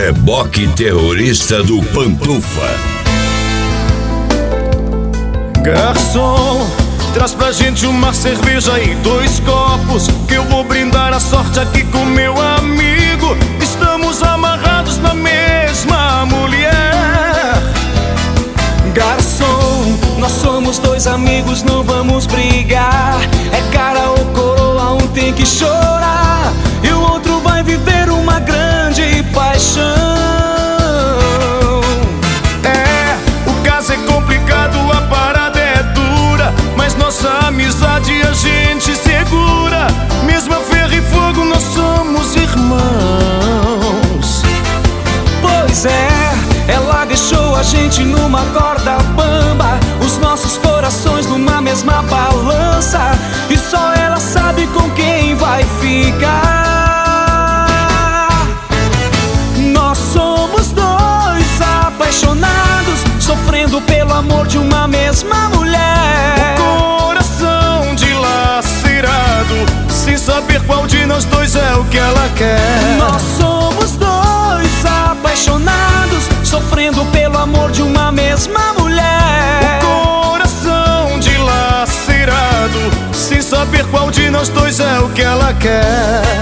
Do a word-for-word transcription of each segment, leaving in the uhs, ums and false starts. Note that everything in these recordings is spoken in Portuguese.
reboque terrorista do Pantufa. Garçom, traz pra gente uma cerveja e dois copos, que eu vou brindar a sorte aqui com meu amigo. Estamos amarrados na mesma mulher. Garçom, nós somos dois amigos, não vamos brigar. É cara ou coroa, um tem que chorar e o outro vai viver uma grande paixão. É, o caso é complicado, a parada é dura, mas nossa amizade a gente segura. Mesmo a ferro e fogo, nós somos irmãos. Pois é, ela deixou a gente numa corda bamba, os nossos corações numa mesma balança, e só ela sabe com quem vai ficar. Nós somos dois apaixonados, sofrendo pelo amor de uma mesma mulher. O coração dilacerado, sem saber qual de nós dois é o que ela quer. Nós somos dois apaixonados, sofrendo pelo amor de uma mesma mulher. O coração dilacerado, sem saber qual de nós dois é o que ela quer.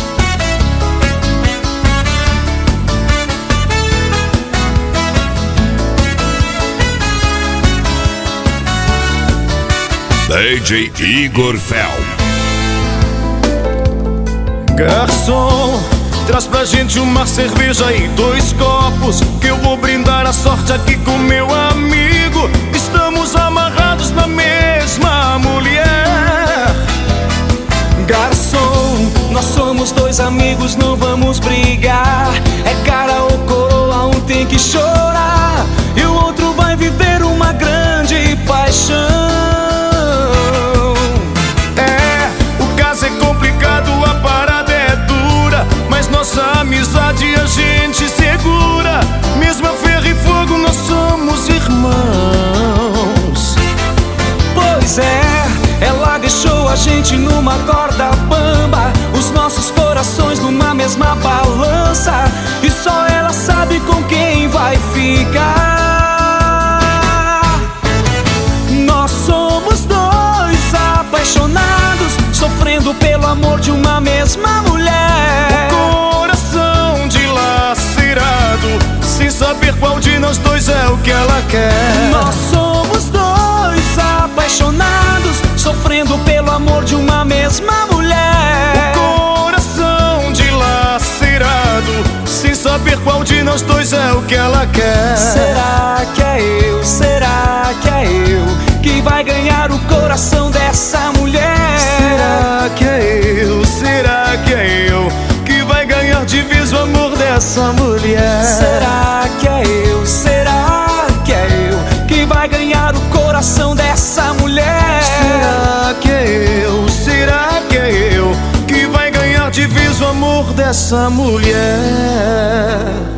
D J Igor Fel. Garçom, traz pra gente uma cerveja e dois copos, que eu vou brindar a sorte aqui com meu amigo. Estamos amarrados na mesma mulher. Garçom, nós somos dois amigos, não vamos brigar. É cara ou coroa, um tem que chorar e o outro vai viver uma grande paixão. É, o caso é complicado, a parada é dura, mas nossa amizade a gente segura. Mesmo a ferro e fogo, nós somos irmãos. Pois é, ela deixou a gente numa corda bamba, os nossos corações numa mesma balança, e só ela sabe com quem vai ficar. Nós somos dois apaixonados, sofrendo pelo amor de uma mesma mulher. O coração dilacerado, sem saber qual de nós dois é o que ela quer. Nós somos dois apaixonados, sofrendo pelo amor de uma mesma mulher. O coração dilacerado, sem saber qual de nós dois é o que ela quer. Será que é eu, será que é eu que vai ganhar o coração dessa mulher? Será que é eu, será que é eu que vai ganhar de vez o amor dessa mulher? Será que é eu, será que é eu que vai ganhar o coração dessa mulher? Será que é eu, será que é eu que vai ganhar de vez o amor dessa mulher?